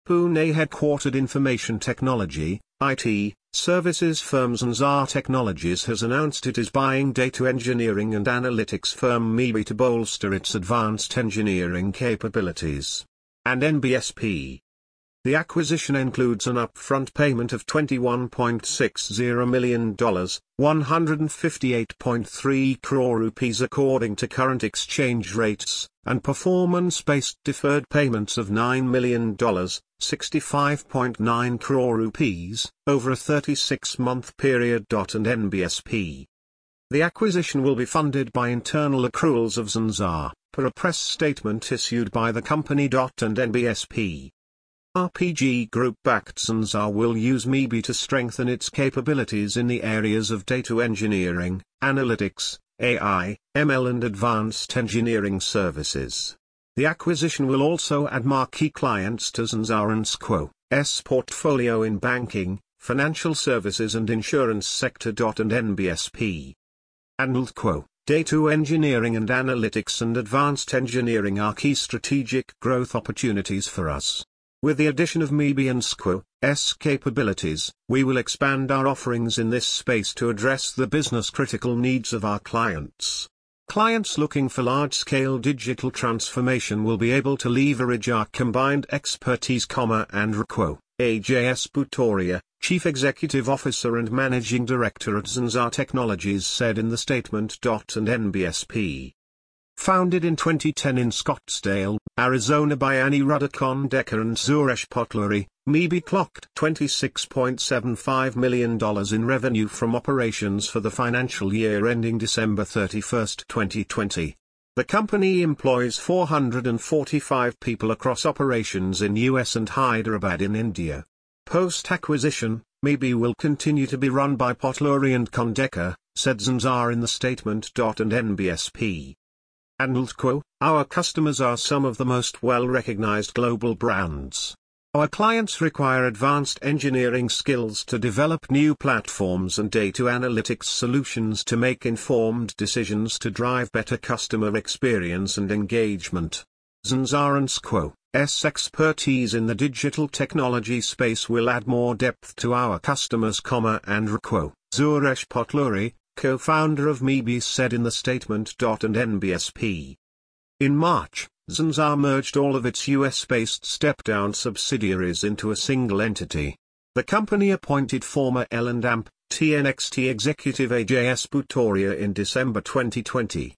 Pune-headquartered information technology (IT) services firm Zensar Technologies has announced it is buying data engineering and analytics firm MeeBee to bolster its advanced engineering capabilities. And NBSP. The acquisition includes an upfront payment of $21.60 million, 158.3 crore rupees according to current exchange rates, and performance-based deferred payments of $9 million, 65.9 crore rupees, over a 36-month period. And NBSP. The acquisition will be funded by internal accruals of Zensar, per a press statement issued by the company. And NBSP. RPG Group-backed Zensar will use MeeBee to strengthen its capabilities in the areas of data engineering, analytics, AI, ML and advanced engineering services. The acquisition will also add marquee clients to Zensar and SQO's portfolio in banking, financial services and insurance sector. And NBSP. And data engineering and analytics and advanced engineering are key strategic growth opportunities for us. With the addition of MeeBee and SQO's capabilities, we will expand our offerings in this space to address the business-critical needs of our clients. Clients looking for large-scale digital transformation will be able to leverage our combined expertise, and RQO. AJS Bhutoria, Chief Executive Officer and Managing Director at Zensar Technologies, said in the statement. And NBSP. Founded in 2010 in Scottsdale, Arizona by Aniruddha Kondekar and Suresh Potluri, MeeBee clocked $26.75 million in revenue from operations for the financial year ending December 31, 2020. The company employs 445 people across operations in US and Hyderabad in India. Post-acquisition, MeeBee will continue to be run by Potluri and Kondekar, said Zensar in the statement. And NBSP. And our customers are some of the most well-recognized global brands. Our clients require advanced engineering skills to develop new platforms and data analytics solutions to make informed decisions to drive better customer experience and engagement. Zensar and SQO's expertise in the digital technology space will add more depth to our customers, and RQO. Suresh Potluri, co-founder of MeeBee, said in the statement. And NBSP. In March, Zensar merged all of its US-based step-down subsidiaries into a single entity. The company appointed former L&AMP, TNXT executive AJS Bhutoria in December 2020.